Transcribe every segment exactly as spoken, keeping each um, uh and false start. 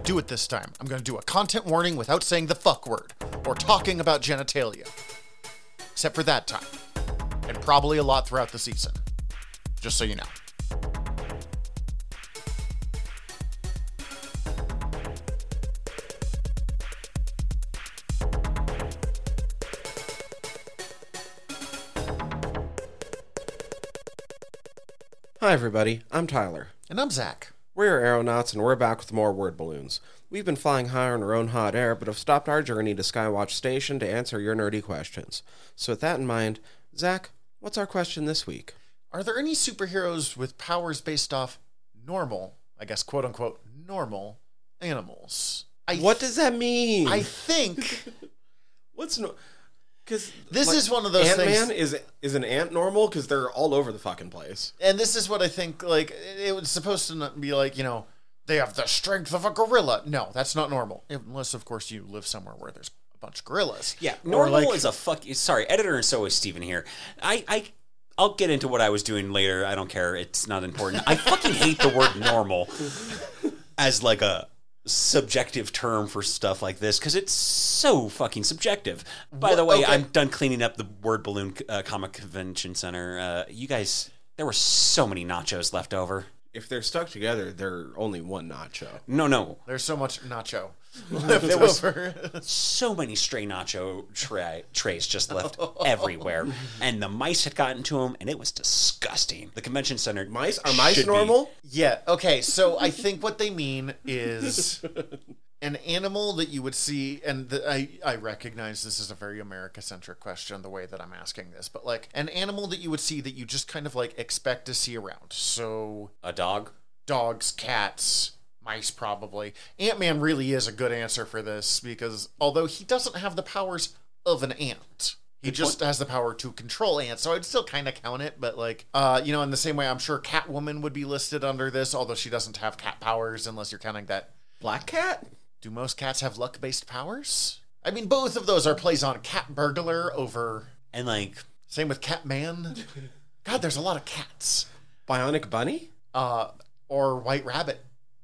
do it this time. I'm going to do a content warning without saying the fuck word or talking about genitalia. Except for that time. And probably a lot throughout the season. Just so you know. Hi everybody, I'm Tyler. And I'm Zach. We're Aeronauts and we're back with more word balloons. We've been flying higher in our own hot air, but have stopped our journey to Skywatch Station to answer your nerdy questions. So with that in mind, Zach, what's our question this week? Are there any superheroes with powers based off normal, I guess quote unquote, normal animals? I what does that mean? I think... What's no... Because this like, is one of those Ant-Man things. Ant-Man is is an ant normal? Because they're all over the fucking place. And this is what I think, like, it was supposed to not be like, you know, they have the strength of a gorilla. No, that's not normal. Unless, of course, you live somewhere where there's a bunch of gorillas. Yeah, normal like, is a fuck... Sorry, editor and so is Steven here. I, I, I'll get into what I was doing later. I don't care. It's not important. I fucking hate the word normal as, like, a... subjective term for stuff like this because it's so fucking subjective. By the way, okay. I'm done cleaning up the Word Balloon uh, Comic Convention Center. Uh, you guys, there were so many nachos left over. If they're stuck together, they're only one nacho. No, no. There's so much nacho left there was over. So many stray nacho tra- trays just left everywhere. And the mice had gotten to them, and it was disgusting. The convention center... Mice? Are mice normal? Be. Yeah, okay, so I think what they mean is an animal that you would see, and the, I, I recognize this is a very America-centric question, the way that I'm asking this, but like an animal that you would see that you just kind of like expect to see around. So... A dog? Dogs, cats... Mice, probably. Ant-Man really is a good answer for this because although he doesn't have the powers of an ant, he just has the power to control ants, so I'd still kind of count it, but like, uh, you know, in the same way I'm sure Catwoman would be listed under this, although she doesn't have cat powers unless you're counting that. Black Cat? Do most cats have luck-based powers? I mean, both of those are plays on Cat Burglar over... And like... Same with Catman. God, there's a lot of cats. Bionic Bunny? Uh, or White Rabbit.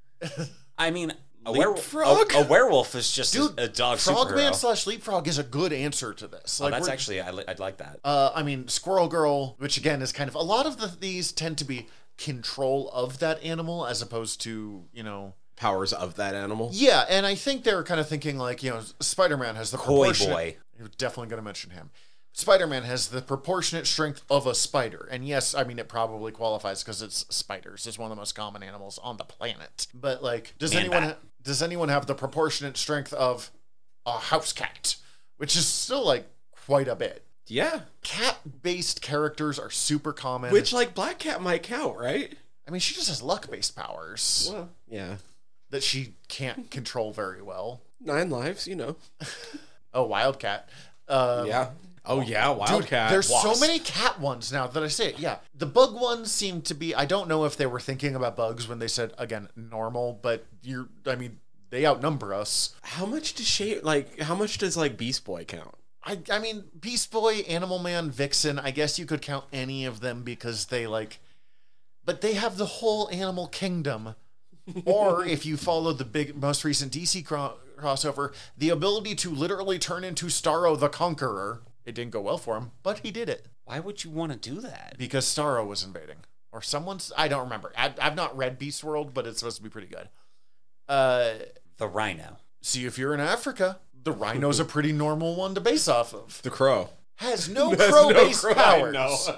I mean, a, Leapfrog? werewolf, a, a werewolf is just Dude, a, a dog Frogman superhero. slash Leapfrog is a good answer to this. Oh, Like, that's we're- actually, I, li- I'd like that. Uh, I mean, Squirrel Girl, which again is kind of... A lot of the, these tend to be control of that animal as opposed to, you know... Powers of that animal? Yeah, and I think they were kind of thinking like, you know, Spider-Man has the Koi proportionate... Boy. You're definitely going to mention him. Spider-Man has the proportionate strength of a spider. And yes, I mean, it probably qualifies because it's spiders. It's one of the most common animals on the planet. But, like, does Man anyone bat. ha- does anyone have the proportionate strength of a house cat? Which is still, like, quite a bit. Yeah. Cat-based characters are super common. Which, like, Black Cat might count, right? I mean, she just has luck-based powers. Well, yeah. That she can't control very well. Nine lives, you know. Oh, Wildcat. Um, yeah. Oh, yeah, Wildcat. Dude, there's Wasp. so many cat ones now that I say it. Yeah. The bug ones seem to be... I don't know if they were thinking about bugs when they said, again, normal, but you're... I mean, they outnumber us. How much does she... Like, how much does, like, Beast Boy count? I, I mean, Beast Boy, Animal Man, Vixen, I guess you could count any of them because they, like... But they have the whole animal kingdom. Or, if you follow the big, most recent D C cro- crossover, the ability to literally turn into Starro the Conqueror. It didn't go well for him, but he did it. Why would you want to do that? Because Starro was invading. Or someone's... I don't remember. I, I've not read Beast World, but it's supposed to be pretty good. Uh, The rhino. see, if you're in Africa, the rhino's a pretty normal one to base off of. The Crow. Has no Has no crow-based crow, I powers.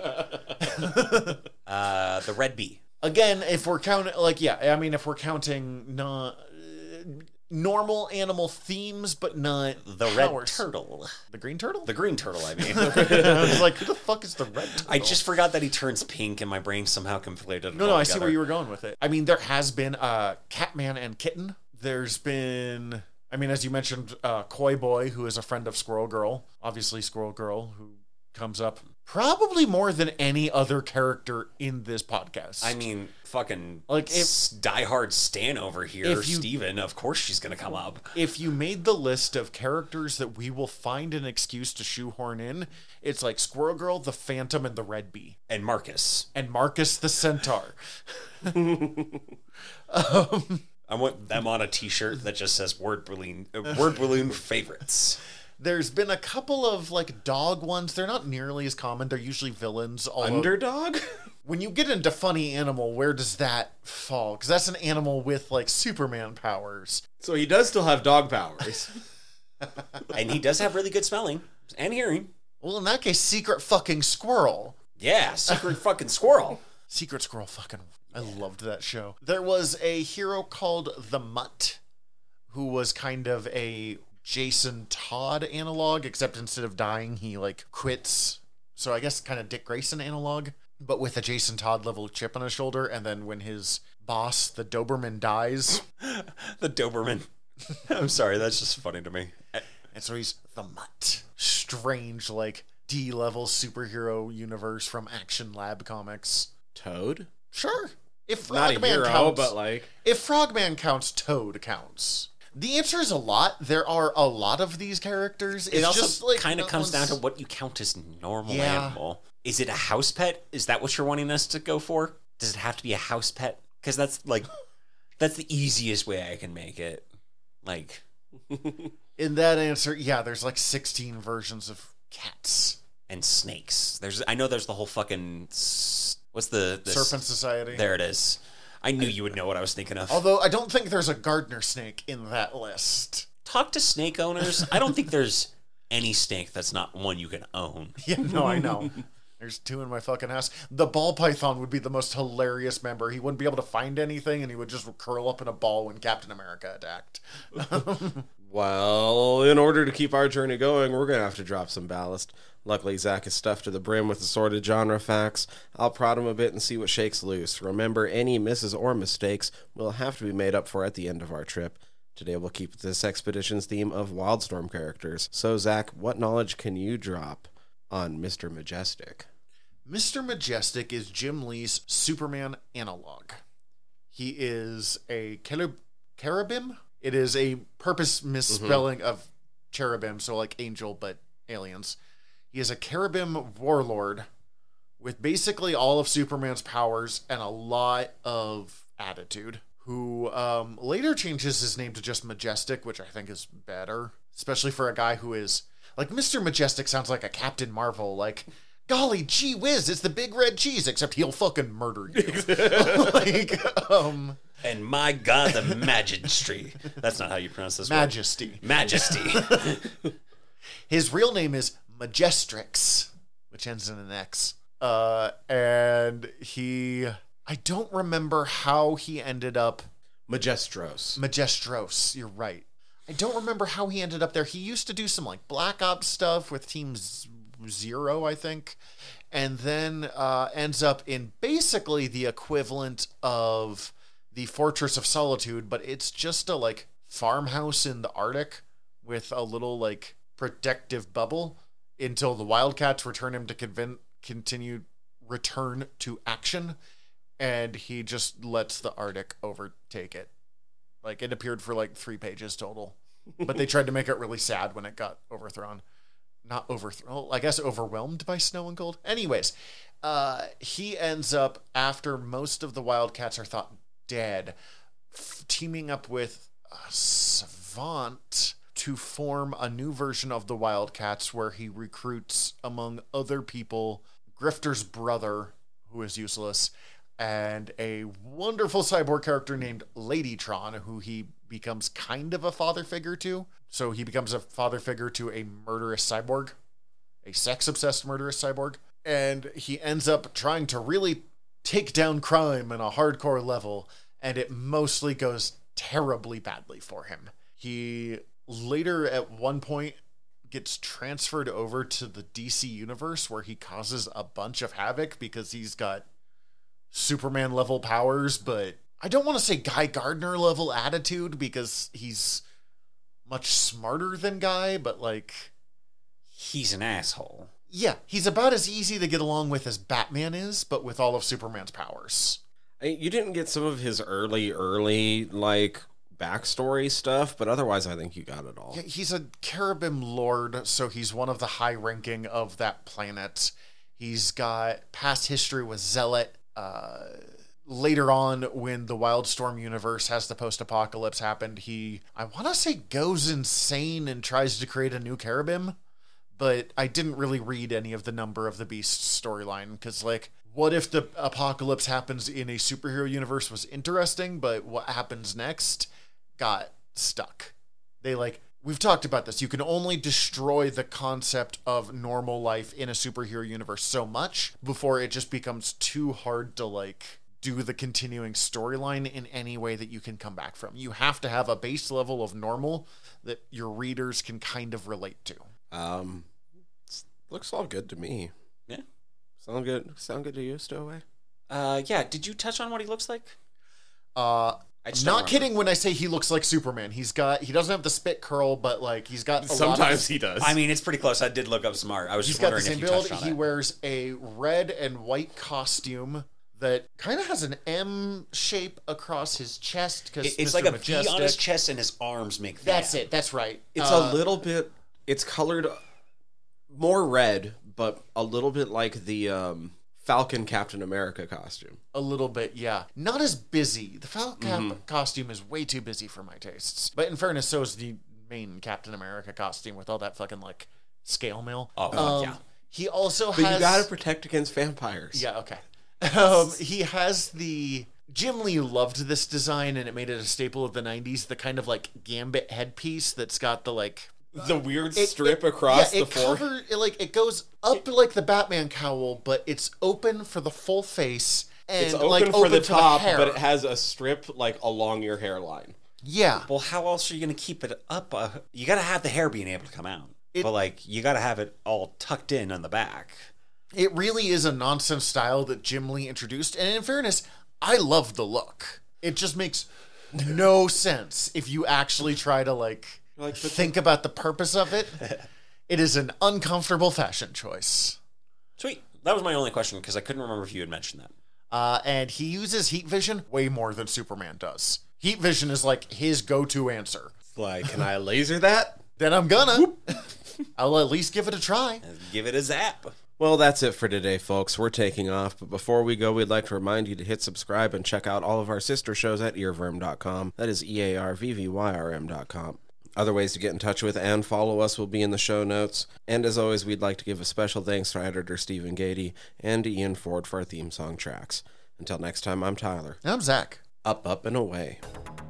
know. Uh, the red bee. Again, if we're counting... Like, yeah, I mean, if we're counting not... normal animal themes, but not The powers. red turtle. The green turtle? The green turtle, I mean. I was like, who the fuck is the red turtle? I just forgot that he turns pink and my brain somehow conflated it No, all no, I see together. where you were going with it. I mean, there has been uh, Catman and Kitten. There's been, I mean, as you mentioned, uh, Koi Boy, who is a friend of Squirrel Girl. Obviously, Squirrel Girl, who comes up probably more than any other character in this podcast. I mean, fucking Like, if- s- diehard Stan over here, If you- Steven, of course she's going to come up. if you made the list of characters that we will find an excuse to shoehorn in, it's like Squirrel Girl, the Phantom, and the Red Bee. And Marcus. And Marcus the Centaur. um, I want them on a t-shirt that just says word balloon, uh, word balloon favorites. There's been a couple of like dog ones. They're not nearly as common. They're usually villains. Underdog? When you get into funny animal, where does that fall? Because that's an animal with like Superman powers. So he does still have dog powers. And he does have really good smelling and hearing. Well, in that case, Secret fucking Squirrel. Yeah, secret fucking squirrel. Secret Squirrel fucking... I loved that show. There was a hero called the Mutt, who was kind of a Jason Todd analog, except instead of dying, he like quits. So I guess kind of Dick Grayson analog, but with a Jason Todd level chip on his shoulder. And then when his boss, the Doberman, dies... The Doberman. I'm sorry, that's just funny to me. And so he's the Mutt. Strange, like, D-level superhero universe from Action Lab Comics. Toad? Sure. If Not a Frogman hero, counts, but like... if Frogman counts, Toad counts. The answer is a lot. There are a lot of these characters. It's It also just like kind of no comes down one's- to what you count as normal Yeah. animal. Is it a house pet? Is that what you're wanting us to go for? Does it have to be a house pet? Because that's like, that's the easiest way I can make it. Like, In that answer, yeah, there's like sixteen versions of cats. and snakes. There's, I know there's the whole fucking, s- what's the, the Serpent Society. There it is. I knew you would know what I was thinking of. Although I don't think there's a gardener snake in that list. Talk to snake owners. I don't think there's any snake that's not one you can own. Yeah, no, I know. There's two in my fucking house. The ball python would be the most hilarious member. He wouldn't be able to find anything, and he would just curl up in a ball when Captain America attacked. Well, in order to keep our journey going, we're going to have to drop some ballast. Luckily, Zach is stuffed to the brim with assorted genre facts. I'll prod him a bit and see what shakes loose. Remember, any misses or mistakes will have to be made up for at the end of our trip. Today we'll keep this expedition's theme of Wildstorm characters. So, Zach, what knowledge can you drop on Mister Majestic? Mister Majestic is Jim Lee's Superman analog. He is a cherub- cherubim? It is a purpose misspelling mm-hmm. of cherubim, so like angel, but aliens. He is a cherubim warlord with basically all of Superman's powers and a lot of attitude, who um, later changes his name to just Majestic, which I think is better, especially for a guy who is... Like, Mister Majestic sounds like a Captain Marvel, like... Golly gee whiz, it's the big red cheese, except he'll fucking murder you. like, um... And my God, the Majesty. That's not how you pronounce this Majesty. word. Majesty. His real name is Majestrix, which ends in an X. Uh, and he... I don't remember how he ended up... Majestros. Majestros, you're right. I don't remember how he ended up there. He used to do some, like, Black Ops stuff with Team Zero, I think. And then uh, ends up in basically the equivalent of the Fortress of Solitude, but it's just a, like, farmhouse in the Arctic with a little, like, protective bubble until the Wildcats return him to convin- continue return to action. And he just lets the Arctic overtake it. Like, it appeared for, like, three pages total. But they tried to make it really sad when it got overthrown. Not overthrown. I guess overwhelmed by snow and cold. Anyways, uh, he ends up, after most of the Wildcats are thought dead, f- teaming up with uh, Savant to form a new version of the Wildcats where he recruits, among other people, Grifter's brother, who is useless, and a wonderful cyborg character named Ladytron, who he becomes kind of a father figure to. So he becomes a father figure to a murderous cyborg, a sex-obsessed murderous cyborg. And he ends up trying to really take down crime on a hardcore level, and it mostly goes terribly badly for him. He later, at one point, gets transferred over to the D C universe, where he causes a bunch of havoc because he's got Superman level powers, but I don't want to say Guy Gardner level attitude because he's much smarter than Guy, but like... He's an asshole. Yeah, he's about as easy to get along with as Batman is, but with all of Superman's powers. You didn't get some of his early, early, like, backstory stuff, but otherwise I think you got it all. Yeah, he's a cherubim lord, so he's one of the high ranking of that planet. He's got past history with Zealot. Uh, later on, when the Wildstorm universe has the post-apocalypse happened, he, I want to say, goes insane and tries to create a new Carabim. But I didn't really read any of the Number of the Beast storyline, because, like, what if the apocalypse happens in a superhero universe was interesting, but what happens next got stuck. They, like, we've talked about this. You can only destroy the concept of normal life in a superhero universe so much before it just becomes too hard to, like, do the continuing storyline in any way that you can come back from. You have to have a base level of normal that your readers can kind of relate to. Um, looks all good to me. Yeah. Sound good? Sound good to you, Stowaway? Uh, yeah. Did you touch on what he looks like? Uh, I just not don't remember. kidding when I say he looks like Superman. He's got, he doesn't have the spit curl, but like he's got a lot of Sometimes he does. I mean, it's pretty close. I did look up some art. I was He's just got the wondering same if you build. touched on He it. wears a red and white costume that kind of has an M shape across his chest because It- it's like a V on his chest, and his arms make that. That's it. That's right. It's Uh, a little bit. It's colored more red, but a little bit like the um, Falcon Captain America costume. a little bit, yeah. Not as busy. The Falcon mm-hmm. costume is way too busy for my tastes. But in fairness, so is the main Captain America costume with all that fucking like scale mail. Oh, um, yeah. He also But has. you gotta protect against vampires. Yeah. Okay. Um, he has the. Jim Lee loved this design, and it made it a staple of the nineties. The kind of like gambit headpiece that's got the like. The weird It- strip it- across yeah, the it forehead. cover, it, like it goes up like the Batman cowl, but it's open for the full face and It's open like for open the to top, hair. but it has a strip like along your hairline. Yeah, Well, how else are you going to keep it up? Uh, you got to have the hair being able to come out. It- but, like, you got to have it all tucked in on the back. it really is a nonsense style that Jim Lee introduced, and in fairness, I love the look. It just makes no sense if you actually try to like, Like, but think about the purpose of it. It is an uncomfortable fashion choice. Sweet. That was my only question, because I couldn't remember if you had mentioned that. Uh, and he uses heat vision way more than Superman does. Heat vision is like his go-to answer. Like, can I laser that? Then I'm gonna. I'll at least give it a try. Give it a zap. Well, that's it for today, folks. We're taking off, but before we go, we'd like to remind you to hit subscribe and check out all of our sister shows at earworm dot com. That is E A R V V Y R M dot com. Other ways to get in touch with and follow us will be in the show notes. And as always, we'd like to give a special thanks to our editor Stephen Gady and Ian Ford for our theme song tracks. Until next time, I'm Tyler. I'm Zach. Up, up, and away.